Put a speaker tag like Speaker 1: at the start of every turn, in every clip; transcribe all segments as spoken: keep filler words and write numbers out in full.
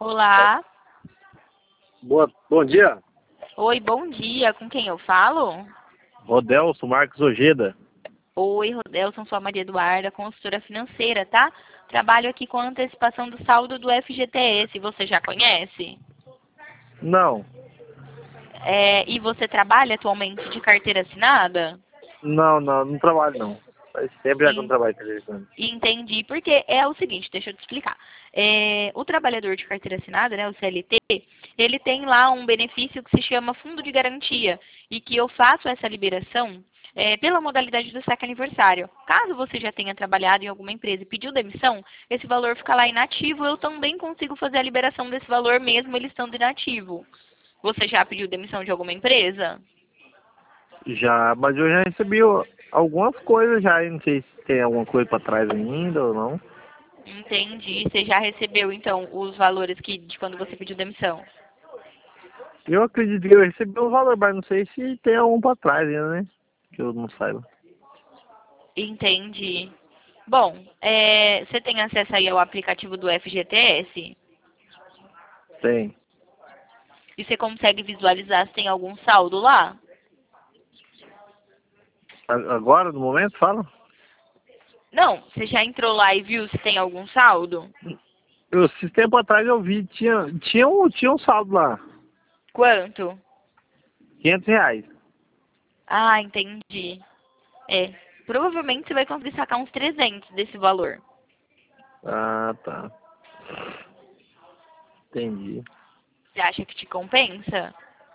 Speaker 1: Olá.
Speaker 2: Boa, bom dia.
Speaker 1: Oi, bom dia. Com quem eu falo?
Speaker 2: Rodelso Marcos Ojeda.
Speaker 1: Oi, Rodelson, sou a Maria Eduarda, consultora financeira, tá? Trabalho aqui com a antecipação do saldo do F G T S. Você já conhece?
Speaker 2: Não,
Speaker 1: É, e você trabalha atualmente de carteira assinada?
Speaker 2: não, não, não trabalho não. Faz tempo já que eu não
Speaker 1: En-
Speaker 2: trabalho com telefone.
Speaker 1: Entendi, porque é o seguinte, deixa eu te explicar. É, o trabalhador de carteira assinada, né, o C L T, ele tem lá um benefício que se chama fundo de garantia e que eu faço essa liberação é, pela modalidade do saque aniversário. Caso você já tenha trabalhado em alguma empresa e pediu demissão, esse valor fica lá inativo, eu também consigo fazer a liberação desse valor mesmo ele estando inativo. Você já pediu demissão de alguma empresa?
Speaker 2: Já, mas eu já recebi ó, algumas coisas já, e não sei se tem alguma coisa pra trás ainda ou não.
Speaker 1: Entendi. Você já recebeu, então, os valores que, de quando você pediu demissão?
Speaker 2: Eu acredito que eu recebi um valor, mas não sei se tem algum pra trás ainda, né? Que eu não saiba.
Speaker 1: Entendi. Bom, é, você tem acesso aí ao aplicativo do F G T S?
Speaker 2: Tem.
Speaker 1: E você consegue visualizar se tem algum saldo lá?
Speaker 2: A- Agora, no momento, fala?
Speaker 1: Não, você já entrou lá e viu se tem algum saldo?
Speaker 2: Eu, esse tempo atrás eu vi, tinha, tinha, um, tinha um saldo lá.
Speaker 1: Quanto?
Speaker 2: quinhentos reais.
Speaker 1: Ah, entendi. É, provavelmente você vai conseguir sacar uns trezentos desse valor.
Speaker 2: Ah, tá. Entendi.
Speaker 1: Você acha que te compensa?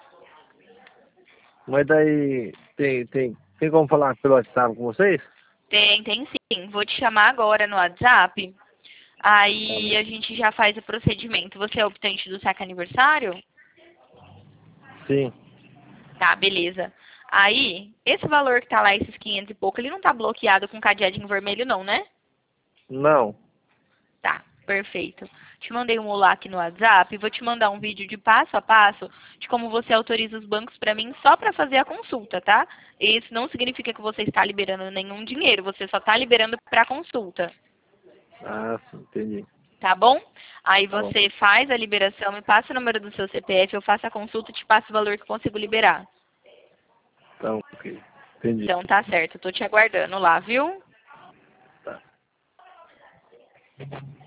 Speaker 2: Mas daí tem, tem, tem como falar pelo WhatsApp com vocês?
Speaker 1: Tem, tem sim. Vou te chamar agora no WhatsApp.
Speaker 2: Tá
Speaker 1: Aí
Speaker 2: bom.
Speaker 1: a gente já faz o procedimento. Você é optante do saque aniversário?
Speaker 2: Sim.
Speaker 1: Tá, beleza. Aí, esse valor que tá lá, esses quinhentos e pouco, ele não tá bloqueado com cadeadinho vermelho não, né?
Speaker 2: Não.
Speaker 1: Tá, perfeito. Te mandei um olá aqui no WhatsApp, vou te mandar um vídeo de passo a passo de como você autoriza os bancos para mim só para fazer a consulta, tá? Isso não significa que você está liberando nenhum dinheiro, você só está liberando para consulta,
Speaker 2: Ah, sim, entendi.
Speaker 1: tá bom? Aí
Speaker 2: Tá bom.
Speaker 1: você faz a liberação, me passa o número do seu C P F, eu faço a consulta e te passo o valor que eu consigo liberar.
Speaker 2: Então, ok. Entendi.
Speaker 1: Então tá certo, eu tô te aguardando lá, viu?
Speaker 2: Tá.